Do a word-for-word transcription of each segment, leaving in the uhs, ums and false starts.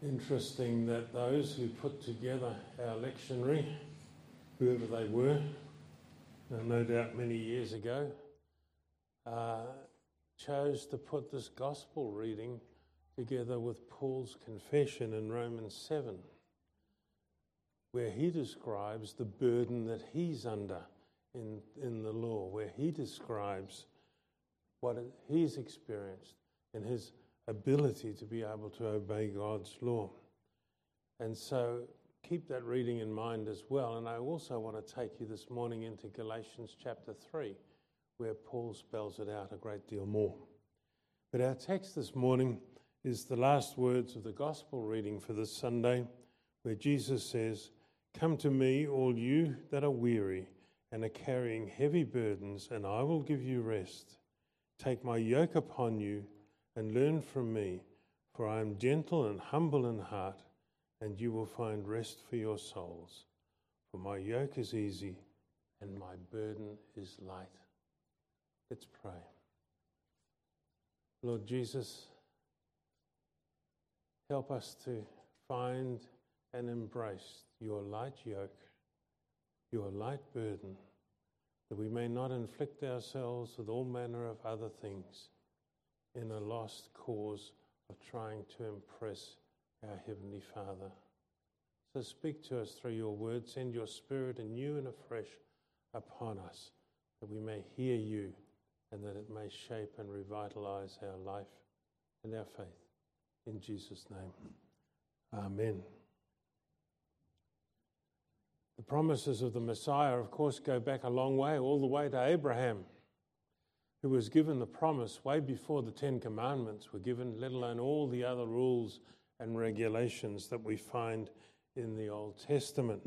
Interesting that those who put together our lectionary, whoever they were, no doubt many years ago, uh, chose to put this gospel reading together with Paul's confession in Romans seven, where he describes the burden that he's under in, in the law, where he describes what he's experienced in his ability to be able to obey God's law. And so keep that reading in mind as well. And I also want to take you this morning into Galatians chapter three, where Paul spells it out a great deal more. But our text this morning is the last words of the gospel reading for this Sunday, where Jesus says, "Come to me, all you that are weary and are carrying heavy burdens, and I will give you rest. Take my yoke upon you and learn from me, for I am gentle and humble in heart, and you will find rest for your souls. For my yoke is easy and my burden is light." Let's pray. Lord Jesus, help us to find and embrace your light yoke, your light burden, that we may not inflict ourselves with all manner of other things in a lost cause of trying to impress our Heavenly Father. So speak to us through your word, send your Spirit anew and afresh upon us, that we may hear you and that it may shape and revitalize our life and our faith. In Jesus' name, amen. The promises of the Messiah, of course, go back a long way, all the way to Abraham, who was given the promise way before the Ten Commandments were given, let alone all the other rules and regulations that we find in the Old Testament.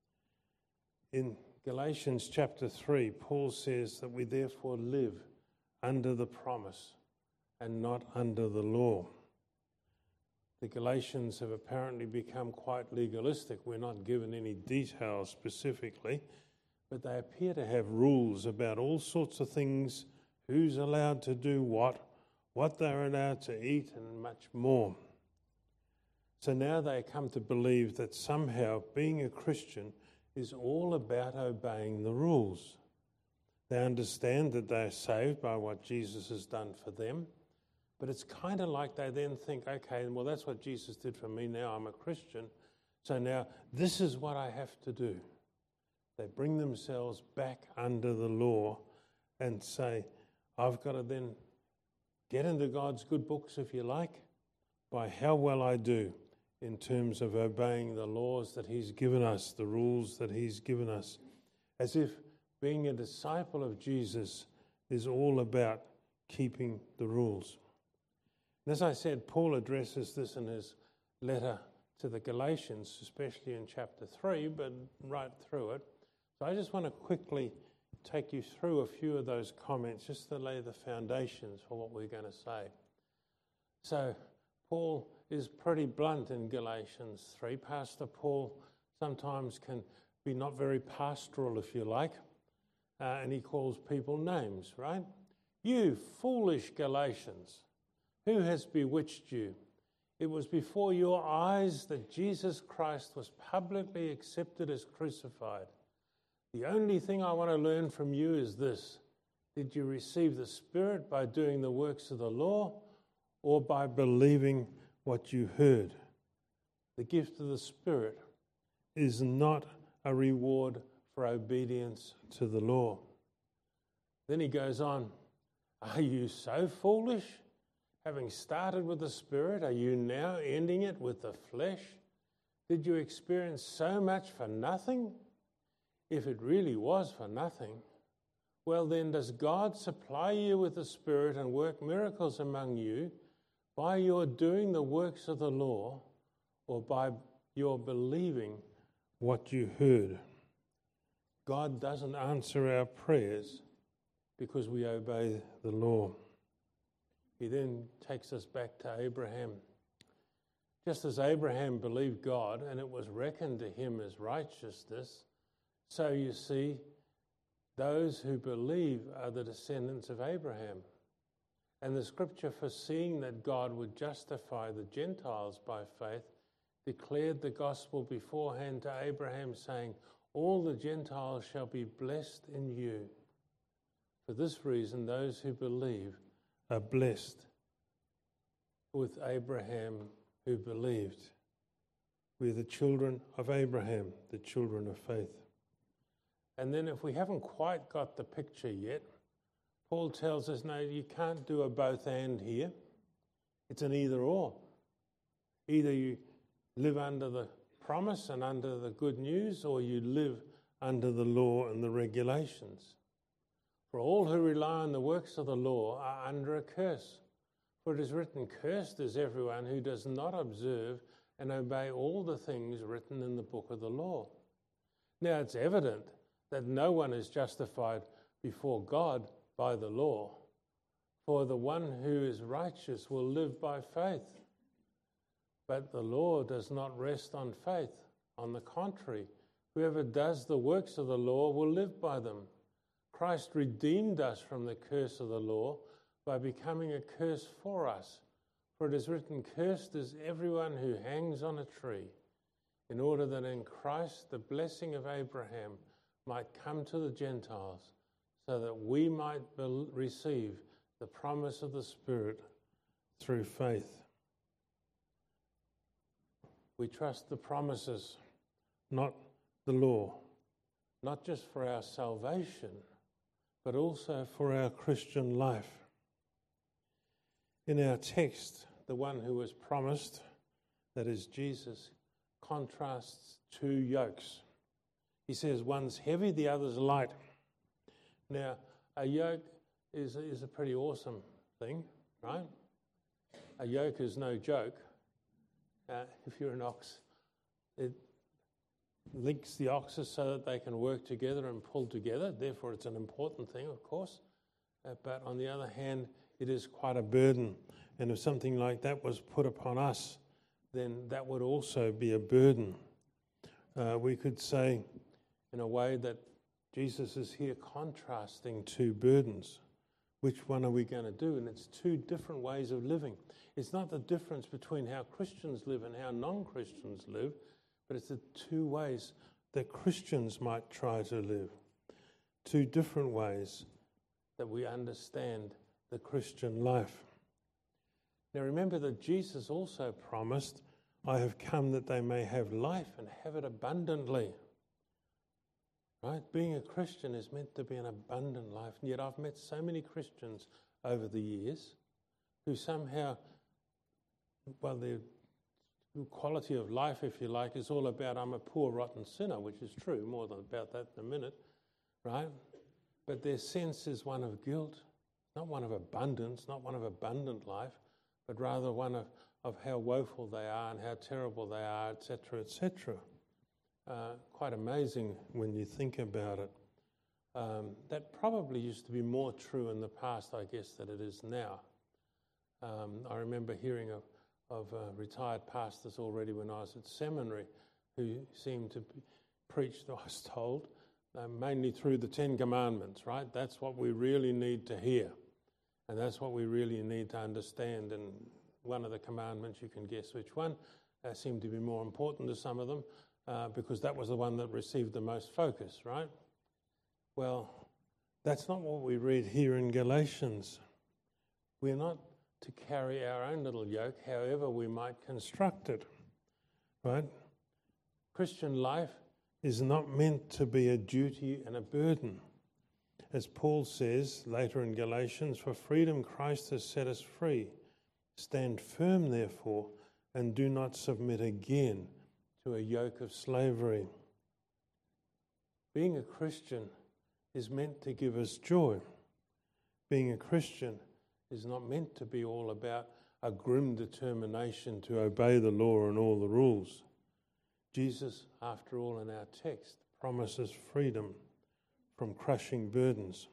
In Galatians chapter three, Paul says that we therefore live under the promise and not under the law. The Galatians have apparently become quite legalistic. We're not given any details specifically, but they appear to have rules about all sorts of things, who's allowed to do what, what they're allowed to eat, and much more. So now they come to believe that somehow being a Christian is all about obeying the rules. They understand that they're saved by what Jesus has done for them, but it's kind of like they then think, okay, well, that's what Jesus did for me. Now I'm a Christian, so now this is what I have to do. They bring themselves back under the law and say, I've got to then get into God's good books, if you like, by how well I do in terms of obeying the laws that he's given us, the rules that he's given us, as if being a disciple of Jesus is all about keeping the rules. And as I said, Paul addresses this in his letter to the Galatians, especially in chapter three, but right through it. So I just want to quickly take you through a few of those comments just to lay the foundations for what we're going to say. So Paul is pretty blunt in Galatians three. Pastor Paul sometimes can be not very pastoral, if you like, uh, and he calls people names, right? You foolish Galatians, who has bewitched you? It was before your eyes that Jesus Christ was publicly accepted as crucified. The only thing I want to learn from you is this: did you receive the Spirit by doing the works of the law or by believing what you heard? The gift of the Spirit is not a reward for obedience to the law. Then he goes on, are you so foolish? Having started with the Spirit, are you now ending it with the flesh? Did you experience so much for nothing? If it really was for nothing, well then, does God supply you with the Spirit and work miracles among you by your doing the works of the law or by your believing what you heard? God doesn't answer our prayers because we obey the law. He then takes us back to Abraham. Just as Abraham believed God and it was reckoned to him as righteousness, so you see, those who believe are the descendants of Abraham. And the scripture foreseeing that God would justify the Gentiles by faith declared the gospel beforehand to Abraham, saying, all the Gentiles shall be blessed in you. For this reason, those who believe are blessed with Abraham who believed. We're the children of Abraham, the children of faith. And then if we haven't quite got the picture yet, Paul tells us, no, you can't do a both and here. It's an either or. Either you live under the promise and under the good news, or you live under the law and the regulations. For all who rely on the works of the law are under a curse. For it is written, cursed is everyone who does not observe and obey all the things written in the book of the law. Now it's evident that no one is justified before God by the law, for the one who is righteous will live by faith. But the law does not rest on faith. On the contrary, whoever does the works of the law will live by them. Christ redeemed us from the curse of the law by becoming a curse for us. For it is written, cursed is everyone who hangs on a tree, in order that in Christ the blessing of Abraham might come to the Gentiles, so that we might be- receive the promise of the Spirit through faith. We trust the promises, not the law, not just for our salvation, but also for our Christian life. In our text, the one who was promised, that is Jesus, contrasts two yokes. He says one's heavy, the other's light. Now, a yoke is, is a pretty awesome thing, right? A yoke is no joke. Uh, if you're an ox, it links the oxes so that they can work together and pull together. Therefore, it's an important thing, of course. Uh, but on the other hand, it is quite a burden. And if something like that was put upon us, then that would also be a burden. Uh, we could say, in a way, that Jesus is here contrasting two burdens. Which one are we going to do? And it's two different ways of living. It's not the difference between how Christians live and how non-Christians live, but it's the two ways that Christians might try to live. Two different ways that we understand the Christian life. Now remember that Jesus also promised, I have come that they may have life and have it abundantly. Right? Being a Christian is meant to be an abundant life. And yet I've met so many Christians over the years who somehow, well, their quality of life, if you like, is all about I'm a poor, rotten sinner, which is true, more than about that in a minute, right? But their sense is one of guilt, not one of abundance, not one of abundant life, but rather one of, of how woeful they are and how terrible they are, et cetera, et cetera. Uh, quite amazing when you think about it. Um, that probably used to be more true in the past, I guess, than it is now. Um, I remember hearing of, of uh, retired pastors already when I was at seminary who seemed to be, preach, I was told, uh, mainly through the Ten Commandments, right? That's what we really need to hear. And that's what we really need to understand. And one of the commandments, you can guess which one, uh, seemed to be more important to some of them. Uh, because that was the one that received the most focus, right? Well, that's not what we read here in Galatians. We're not to carry our own little yoke, however we might construct it, right? Christian life is not meant to be a duty and a burden. As Paul says later in Galatians, for freedom Christ has set us free. Stand firm, therefore, and do not submit again to a yoke of slavery. Being a Christian is meant to give us joy. Being a Christian is not meant to be all about a grim determination to obey the law and all the rules. Jesus, after all, in our text, promises freedom from crushing burdens.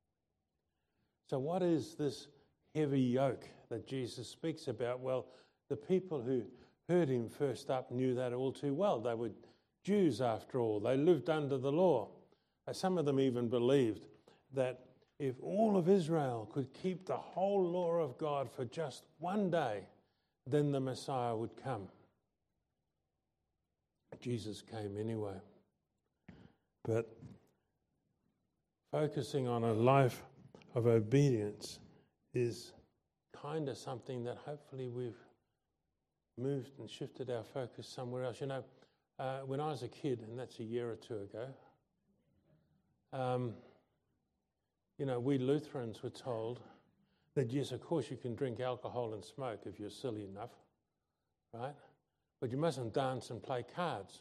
So what is this heavy yoke that Jesus speaks about? Well, the people who heard him first up knew that all too well. They were Jews, after all. They lived under the law. Some of them even believed that if all of Israel could keep the whole law of God for just one day, then the Messiah would come. Jesus came anyway. But focusing on a life of obedience is kind of something that hopefully we've moved and shifted our focus somewhere else. You know, uh, when I was a kid, and that's a year or two ago, um, you know, we Lutherans were told that, yes, of course you can drink alcohol and smoke if you're silly enough, right? But you mustn't dance and play cards.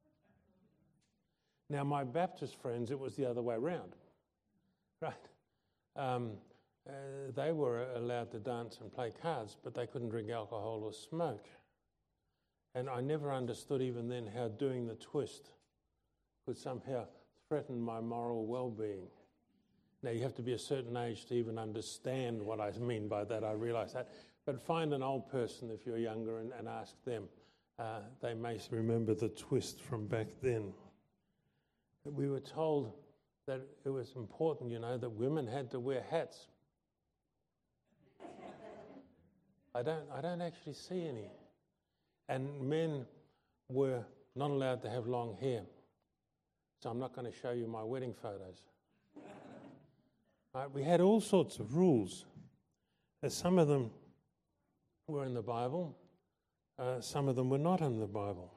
Now, my Baptist friends, it was the other way around, right? Um, uh, they were allowed to dance and play cards, but they couldn't drink alcohol or smoke. And I never understood even then how doing the twist could somehow threaten my moral well-being. Now, you have to be a certain age to even understand what I mean by that. I realise that. But find an old person if you're younger and, and ask them. Uh, they may remember the twist from back then. We were told that it was important, you know, that women had to wear hats. I don't, I don't actually see any. And men were not allowed to have long hair. So I'm not going to show you my wedding photos. Right, we had all sorts of rules. Uh, some of them were in the Bible. Uh, some of them were not in the Bible.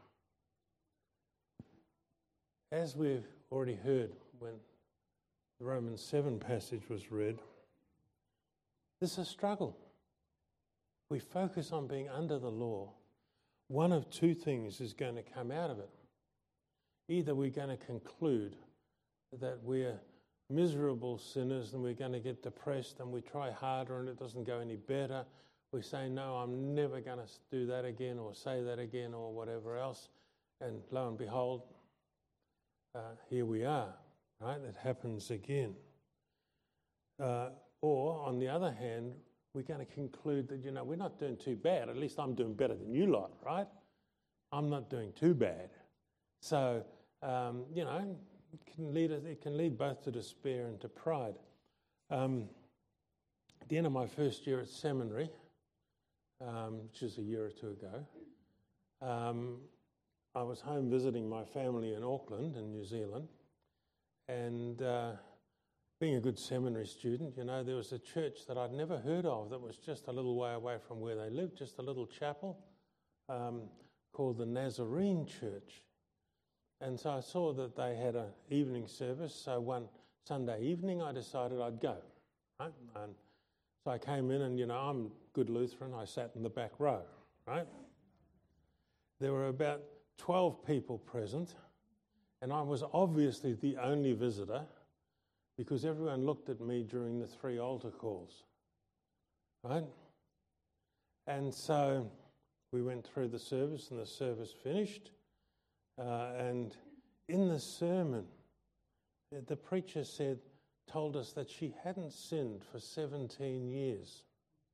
As we've already heard when the Romans seven passage was read, this is a struggle. We focus on being under the law. One of two things is going to come out of it. Either we're going to conclude that we're miserable sinners and we're going to get depressed and we try harder and it doesn't go any better. We say, no, I'm never going to do that again or say that again or whatever else. And lo and behold, uh, here we are, right? It happens again. Uh, or, on the other hand, we're going to conclude that, you know, we're not doing too bad. At least I'm doing better than you lot, right? I'm not doing too bad. So, um, you know, it can lead it can lead both to despair and to pride. Um, at the end of my first year at seminary, um, which is a year or two ago, um, I was home visiting my family in Auckland in New Zealand, and uh, being a good seminary student, you know, there was a church that I'd never heard of that was just a little way away from where they lived, just a little chapel um, called the Nazarene Church. And so I saw that they had an evening service, so one Sunday evening I decided I'd go. Right? And so I came in and, you know, I'm good Lutheran, I sat in the back row, right? There were about twelve people present, and I was obviously the only visitor because everyone looked at me during the three altar calls, right? And so we went through the service and the service finished. Uh, and in the sermon, the preacher said, told us that she hadn't sinned for seventeen years.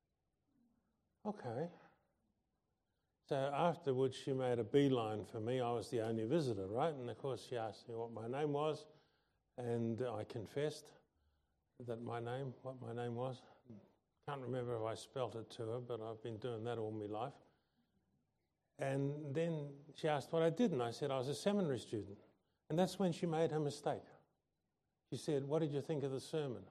Okay. So afterwards, she made a beeline for me. I was the only visitor, right? And of course, she asked me what my name was, and I confessed that my name, what my name was. Can't remember if I spelt it to her, but I've been doing that all my life. And then she asked what I did, and I said I was a seminary student. And that's when she made her mistake. She said, what did you think of the sermon?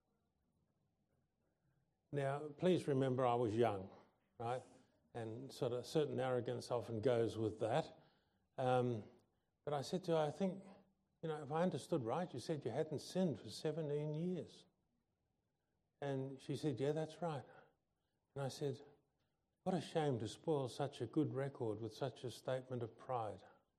Now, please remember I was young, right? And sort of certain arrogance often goes with that. Um, but I said to her, I think, you know, if I understood right, you said you hadn't sinned for seventeen years. And she said, yeah, that's right. And I said, what a shame to spoil such a good record with such a statement of pride.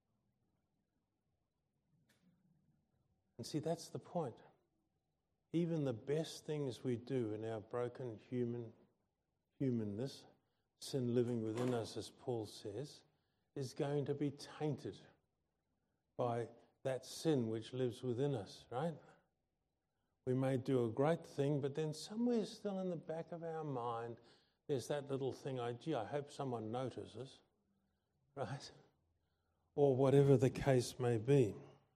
And see, that's the point. Even the best things we do in our broken human humanness, sin living within us, as Paul says, is going to be tainted by that sin which lives within us, right? We may do a great thing, but then somewhere still in the back of our mind, there's that little thing, I, gee, I hope someone notices, right? Or whatever the case may be.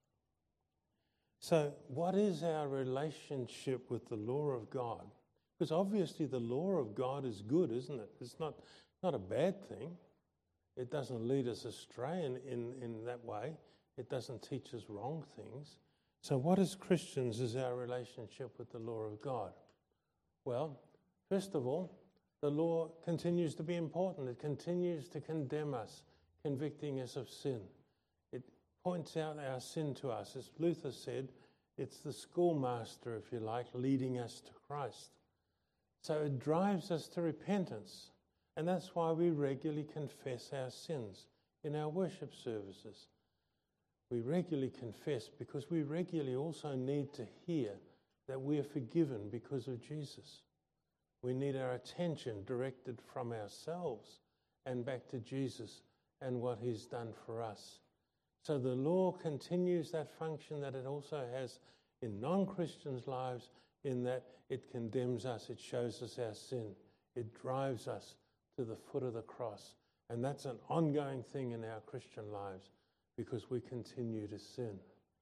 So what is our relationship with the law of God? Because obviously the law of God is good, isn't it? It's not, not a bad thing. It doesn't lead us astray in, in, in that way. It doesn't teach us wrong things. So what as Christians is our relationship with the law of God? Well, first of all, the law continues to be important. It continues to condemn us, convicting us of sin. It points out our sin to us. As Luther said, it's the schoolmaster, if you like, leading us to Christ. So it drives us to repentance. And that's why we regularly confess our sins in our worship services. We regularly confess because we regularly also need to hear that we are forgiven because of Jesus. We need our attention directed from ourselves and back to Jesus and what he's done for us. So the law continues that function that it also has in non-Christians' lives, in that it condemns us, it shows us our sin, it drives us to the foot of the cross. And that's an ongoing thing in our Christian lives because we continue to sin.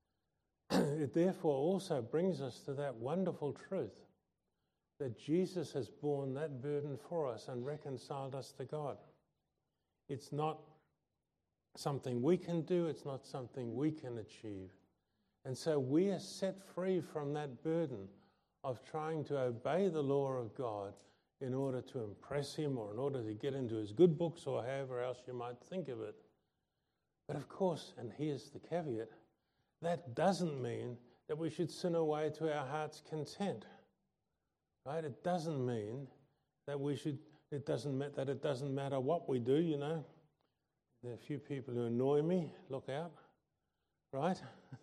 It therefore also brings us to that wonderful truth that Jesus has borne that burden for us and reconciled us to God. It's not something we can do, it's not something we can achieve. And so we are set free from that burden of trying to obey the law of God in order to impress him or in order to get into his good books or however else you might think of it. But of course, and here's the caveat, that doesn't mean that we should sin away to our heart's content. Right? It doesn't mean that we should, it doesn't ma- that it doesn't matter what we do, you know. There are a few people who annoy me, look out, right?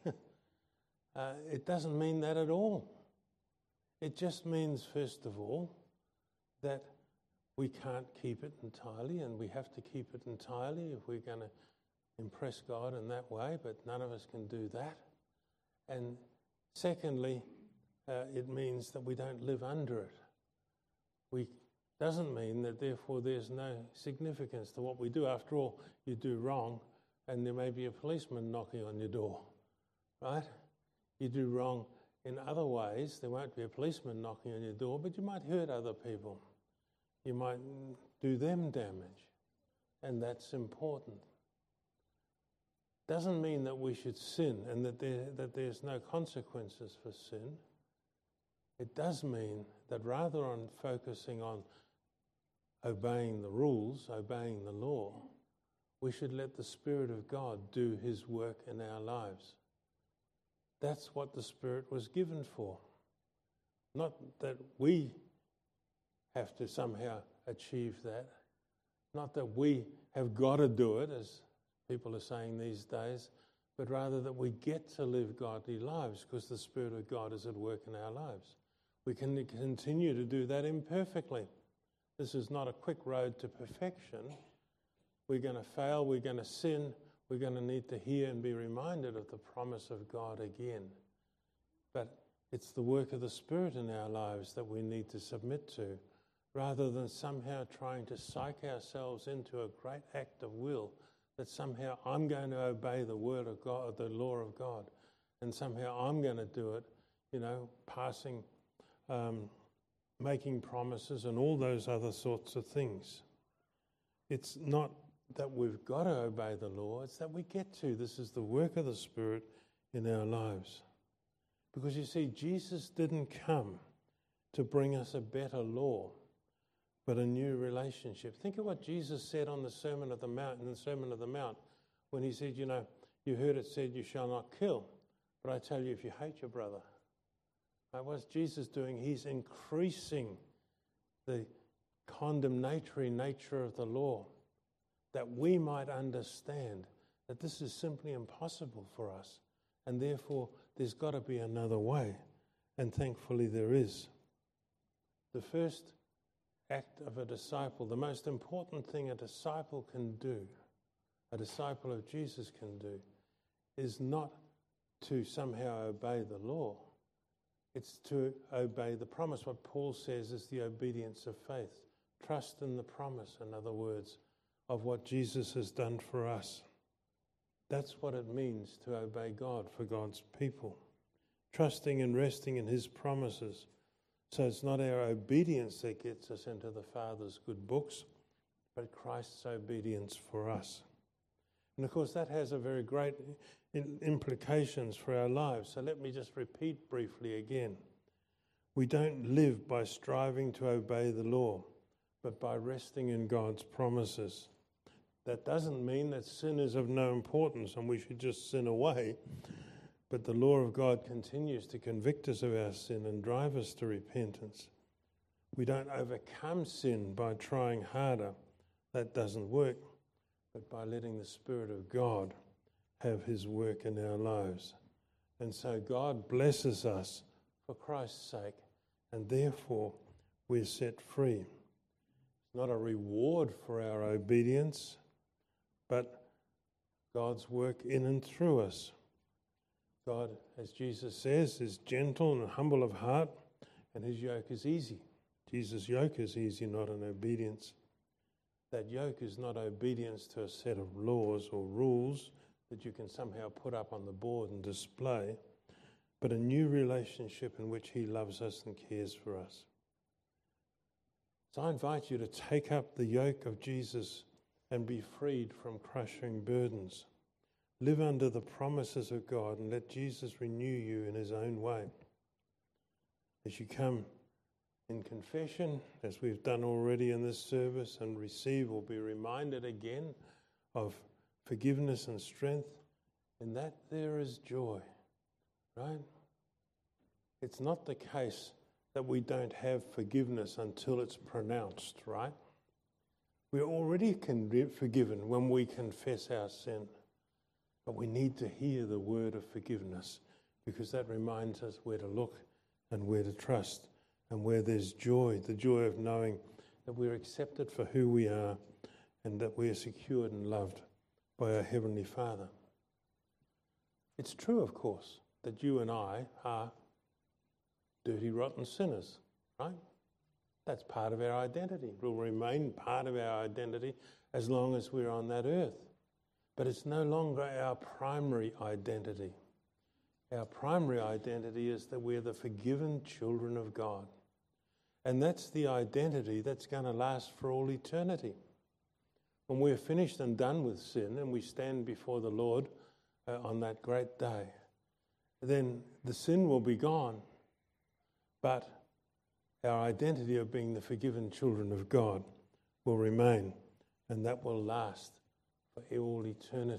uh, it doesn't mean that at all. It just means, first of all, that we can't keep it entirely, and we have to keep it entirely if we're going to impress God in that way, but none of us can do that. And secondly, uh, it means that we don't live under it. We doesn't mean that therefore there's no significance to what we do. After all, you do wrong and there may be a policeman knocking on your door, right? You do wrong in other ways, there won't be a policeman knocking on your door, but you might hurt other people. You might do them damage, and that's important. Doesn't mean that we should sin and that there, that there's no consequences for sin. It does mean that rather than focusing on obeying the rules, obeying the law, we should let the Spirit of God do his work in our lives. That's what the Spirit was given for. Not that we have to somehow achieve that. Not that we have got to do it, as people are saying these days, but rather that we get to live godly lives because the Spirit of God is at work in our lives. We can continue to do that imperfectly. This is not a quick road to perfection. We're going to fail, we're going to sin, we're going to need to hear and be reminded of the promise of God again. But it's the work of the Spirit in our lives that we need to submit to, rather than somehow trying to psych ourselves into a great act of will that somehow I'm going to obey the word of God, the law of God, and somehow I'm going to do it, you know, passing, um, making promises and all those other sorts of things. It's not that we've got to obey the law, it's that we get to. This is the work of the Spirit in our lives. Because you see, Jesus didn't come to bring us a better law, but a new relationship. Think of what Jesus said on the Sermon of the Mount, in the Sermon of the Mount, when he said, you know, you heard it said, you shall not kill, but I tell you, if you hate your brother. Right, what's Jesus doing? He's increasing the condemnatory nature of the law, that we might understand that this is simply impossible for us, and therefore there's got to be another way, and thankfully there is. The first act of a disciple, the most important thing a disciple can do, a disciple of Jesus can do, is not to somehow obey the law. It's to obey the promise. What Paul says is the obedience of faith. Trust in the promise, in other words, of what Jesus has done for us. That's what it means to obey God for God's people. Trusting and resting in his promises. So it's not our obedience that gets us into the Father's good books. but Christ's obedience for us. And of course, that has a very great implications for our lives. So let me just repeat briefly again. We don't live by striving to obey the law, but by resting in God's promises. That doesn't mean that sin is of no importance and we should just sin away, but the law of God continues to convict us of our sin and drive us to repentance. We don't overcome sin by trying harder. That doesn't work, but by letting the Spirit of God have his work in our lives. And so God blesses us for Christ's sake, and therefore we're set free. It's not a reward for our obedience, but God's work in and through us. God, as Jesus says, is gentle and humble of heart, and his yoke is easy. Jesus' yoke is easy, not an obedience. That yoke is not obedience to a set of laws or rules that you can somehow put up on the board and display, but a new relationship in which he loves us and cares for us. So I invite you to take up the yoke of Jesus and be freed from crushing burdens. Live under the promises of God and let Jesus renew you in his own way. As you come in confession, as we've done already in this service, and receive or be reminded again of forgiveness and strength, in that there is joy, right? It's not the case that we don't have forgiveness until it's pronounced, right? We're already con- forgiven when we confess our sin, but we need to hear the word of forgiveness, because that reminds us where to look and where to trust, and where there's joy, the joy of knowing that we're accepted for who we are and that we're secured and loved by our Heavenly Father. It's true, of course, that you and I are dirty, rotten sinners, right? That's part of our identity. It will remain part of our identity as long as we're on that earth. But it's no longer our primary identity. Our primary identity is that we're the forgiven children of God. And that's the identity that's going to last for all eternity. When we're finished and done with sin and we stand before the Lord uh, on that great day, then the sin will be gone. But our identity of being the forgiven children of God will remain, and that will last for all eternity.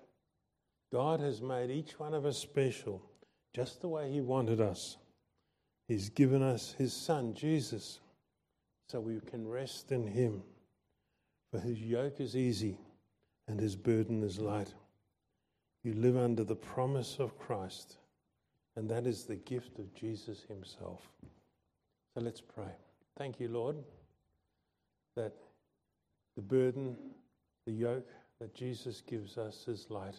God has made each one of us special, just the way he wanted us. He's given us his Son, Jesus, so we can rest in him. For his yoke is easy and his burden is light. You live under the promise of Christ, and that is the gift of Jesus himself. So let's pray. Thank you, Lord, that the burden, the yoke that Jesus gives us is light.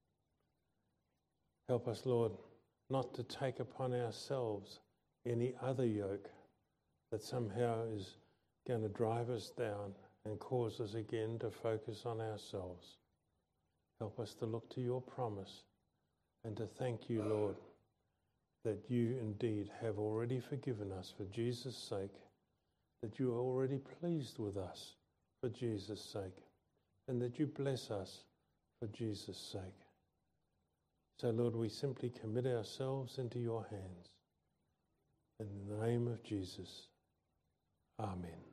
Help us, Lord, not to take upon ourselves any other yoke that somehow is going to drive us down and cause us again to focus on ourselves. Help us to look to your promise and to thank you, Lord, that you indeed have already forgiven us for Jesus' sake, that you are already pleased with us for Jesus' sake, and that you bless us for Jesus' sake. So, Lord, we simply commit ourselves into your hands. In the name of Jesus, amen.